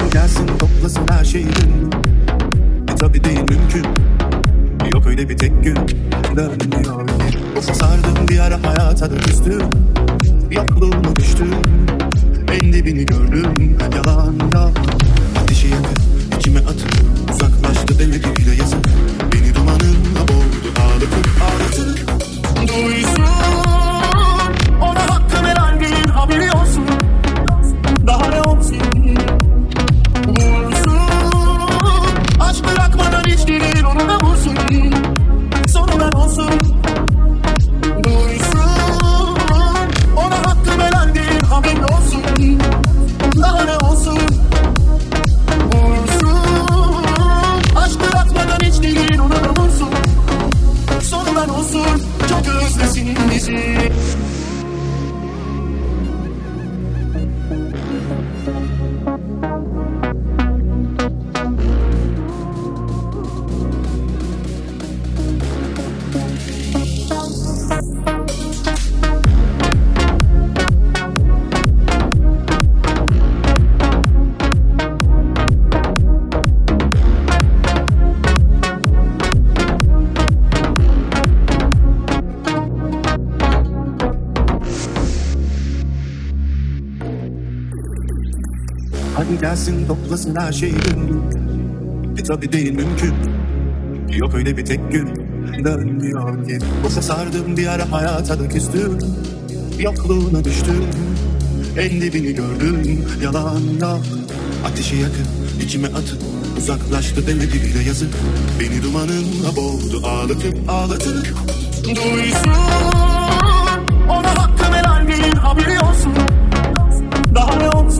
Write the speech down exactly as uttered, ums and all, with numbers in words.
Hadi gelsin toplasın her şeyi. E tabi değil mümkün. Yok öyle bir tek gün dönmüyor ki. Olsa sardım bir ara hayata da küstüm. Yokluğuna düştüm. En dibini gördüm. Yalan yok. Ateşi yakıp içime atıp uzaklaştı devriyle yazıp beni dumanınla boğdu. Ağlatıp ağlatıp duysun. Ona hakkı veren değil, haberi olsun. Daha ne olsun? Vursun. Aşk bırakmadan hiç gelir, onu da vursun. Sonuna olsun. Duysun. Ona hakkı veren değil, haberi olsun. Daha ne olsun? Vursun. Aşk bırakmadan hiç gelir, onu da vursun. Sonuna olsun. Çok özlesin bizi. Hadi gelsin toplasın her şeyi. E tabi değil mümkün. Yok öyle bir tek gün dönmüyor ki. Olsa sardım bir ara hayata da küstüm. Yokluğuna düştüm. En dibini gördüm. Yalan yok. Ateşi yakıp içime atıp uzaklaştı devriyle yazıp beni dumanınla boğdu. Ağlatıp ağlatıp duysun. Ona hakkı veren değil, haberi olsun. Daha ne olsun?